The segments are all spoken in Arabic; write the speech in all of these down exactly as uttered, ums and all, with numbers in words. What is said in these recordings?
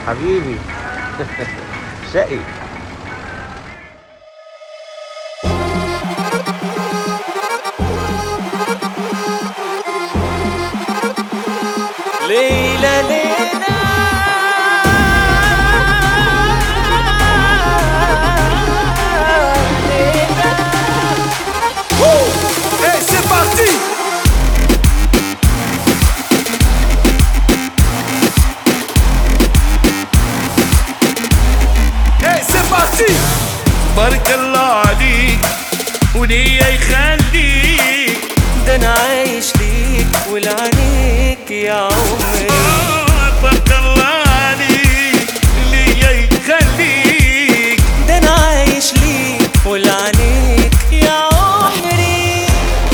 حبيبي. شقي. ليلى ليلى ليلى. Hey, c'est parti. Hey, c'est parti. بارك الله عليك وليا يخليك، ده انا عايش ليك ولعنيك يا عمري. بارك الله عليك ليا يخليك، ده انا عايش ليك ولعنيك يا عمري.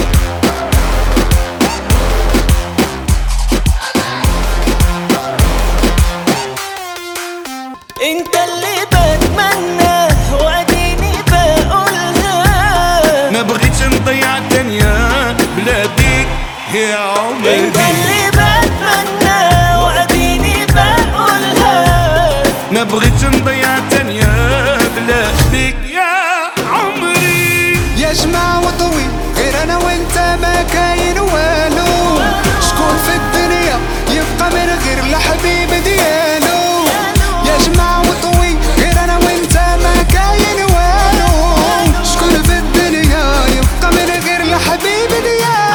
انت اللي بتمناه واديني بقولها، ما بغيتش نضيع الدنيا بلا بيك يا عمري. انت اللي بتمناه واديني بقولها، ما بغيتش نضيع الدنيا بلا بيك يا عمري. يا جماعة وضوي غير انا وانت ما كاين والو، شكون في الدنيا يبقى من غير الحبيب ديالو. يا جماعة وضوي غير انا وانت ما كاين والو، شكون في الدنيا يبقى من غير الحبيب ديالو.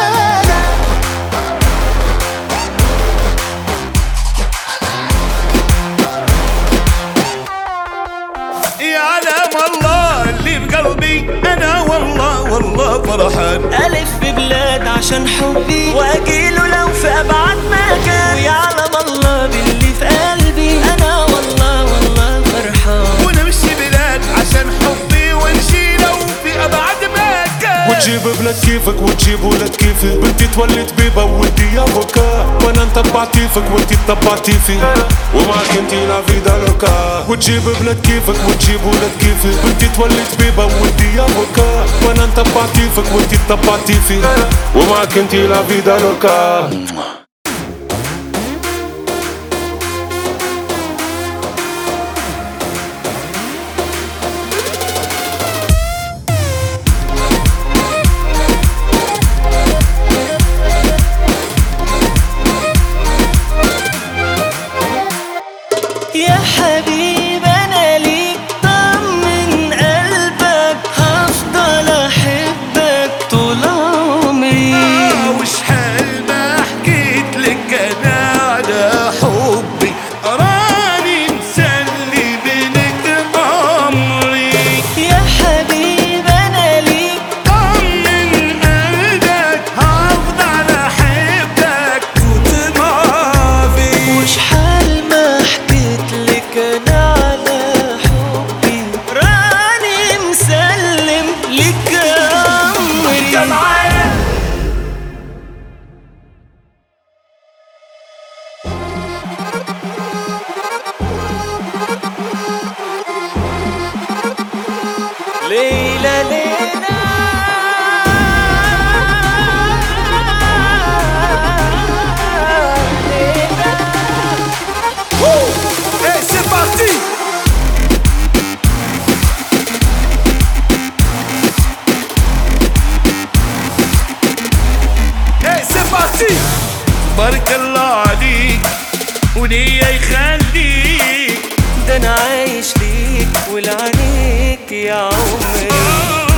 يعلم الله اللي بقلبي انا والله والله فرحان. ألف ببلاد عشان حبي وأجيله لو في أبعد مكان، ويعلم الله باللي في قلبي أنا والله والله فرحان. ونمشي بلاد عشان حبي ونمشي لو في ابعد مكان. وتجيب بنات كيفك وتجيب ولاد كيفي، بنتي تولد بيبا وولدي افوكا، وانا نطبع كيفك وانتي تطبعتي في، ومعك انتي لا فيدا لوكا. وتجيب بنات كيفك وتجيب ولاد كيفي، بنتي تولد بيبا وولدي افوكا، وانا نطبع كيفك وانتي تطبعتي في، ومعك انتي لا فيدا لوكا. يا حبيب أنا ليك طمن قلبك، هفضل أحبك طول عمري. وشحال ما حكيت لك انا على حبي، راني مسلي بينك عمري. يا حبيب أنا ليك طمن قلبك هفضل احبك طول ما في. وشحال ما حكيت لك أنا على حبي، راني مسلم لك أمري. ليلى ليلى ليلى. Hey, c'est parti. Hey, c'est parti. بارك الله عليك وليا يخليك، ده انا عايش ليك ولعنيك يا عمري.